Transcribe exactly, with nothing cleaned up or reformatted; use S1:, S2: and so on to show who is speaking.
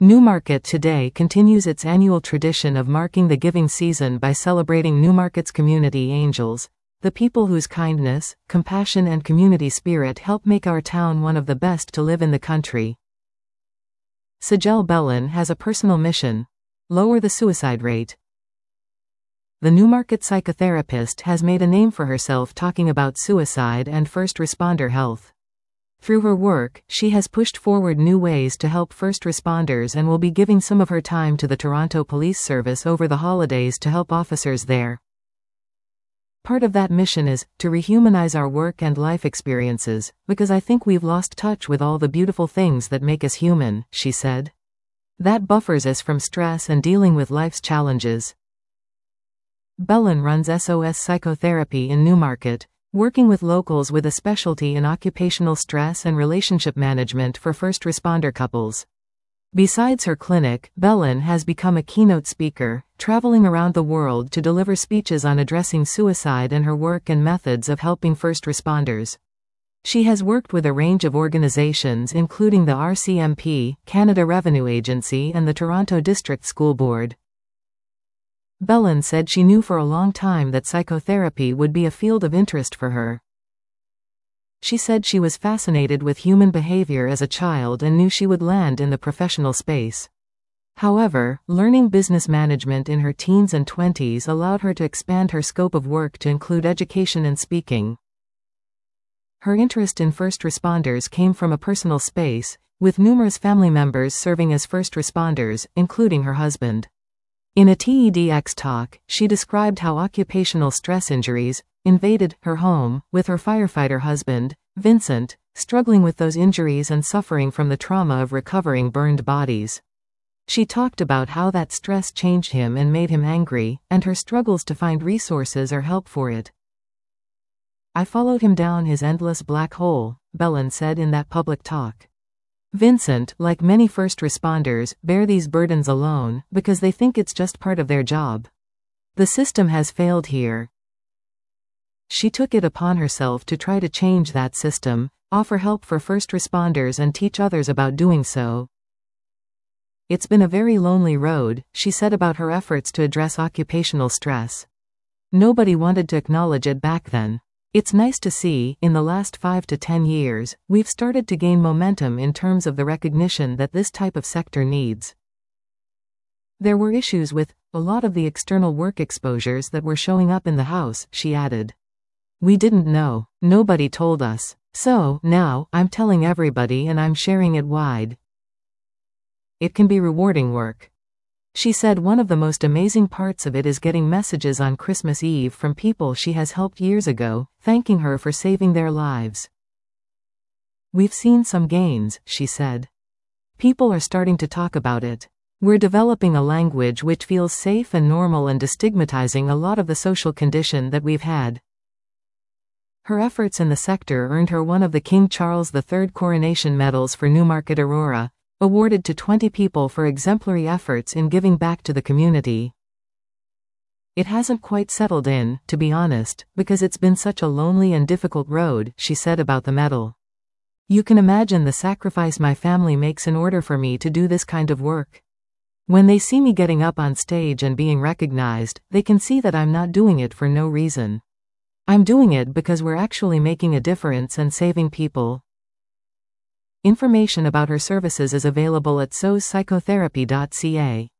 S1: Newmarket today continues its annual tradition of marking the giving season by celebrating Newmarket's community angels, the people whose kindness, compassion and community spirit help make our town one of the best to live in the country. Sejel Bellin has a personal mission: lower the suicide rate. The Newmarket psychotherapist has made a name for herself talking about suicide and first responder health. Through her work, she has pushed forward new ways to help first responders and will be giving some of her time to the Toronto Police Service over the holidays to help officers there. Part of that mission is to rehumanize our work and life experiences, because I think we've lost touch with all the beautiful things that make us human, she said. That buffers us from stress and dealing with life's challenges. Bellin runs S O S Psychotherapy in Newmarket, working with locals with a specialty in occupational stress and relationship management for first responder couples. Besides her clinic, Bellin has become a keynote speaker, traveling around the world to deliver speeches on addressing suicide and her work and methods of helping first responders. She has worked with a range of organizations including the R C M P, Canada Revenue Agency and the Toronto District School Board. Bellin said she knew for a long time that psychotherapy would be a field of interest for her. She said she was fascinated with human behavior as a child and knew she would land in the professional space. However, learning business management in her teens and twenties allowed her to expand her scope of work to include education and speaking. Her interest in first responders came from a personal space, with numerous family members serving as first responders, including her husband. In a TEDx talk, she described how occupational stress injuries invaded her home, with her firefighter husband, Vincent, struggling with those injuries and suffering from the trauma of recovering burned bodies. She talked about how that stress changed him and made him angry, and her struggles to find resources or help for it. I followed him down his endless black hole, Bellin said in that public talk. Vincent, like many first responders, bear these burdens alone, because they think it's just part of their job. The system has failed here. She took it upon herself to try to change that system, offer help for first responders and teach others about doing so. It's been a very lonely road, she said about her efforts to address occupational stress. Nobody wanted to acknowledge it back then. It's nice to see, in the last five to ten years, we've started to gain momentum in terms of the recognition that this type of sector needs. There were issues with a lot of the external work exposures that were showing up in the house, she added. We didn't know. Nobody told us. So, now, I'm telling everybody and I'm sharing it wide. It can be rewarding work. She said one of the most amazing parts of it is getting messages on Christmas Eve from people she has helped years ago, thanking her for saving their lives. We've seen some gains, she said. People are starting to talk about it. We're developing a language which feels safe and normal and destigmatizing a lot of the social condition that we've had. Her efforts in the sector earned her one of the King Charles the Third Coronation Medals for Newmarket Aurora, awarded to twenty people for exemplary efforts in giving back to the community. It hasn't quite settled in, to be honest, because it's been such a lonely and difficult road, she said about the medal. You can imagine the sacrifice my family makes in order for me to do this kind of work. When they see me getting up on stage and being recognized, they can see that I'm not doing it for no reason. I'm doing it because we're actually making a difference and saving people. Information about her services is available at S O S psychotherapy dot C A.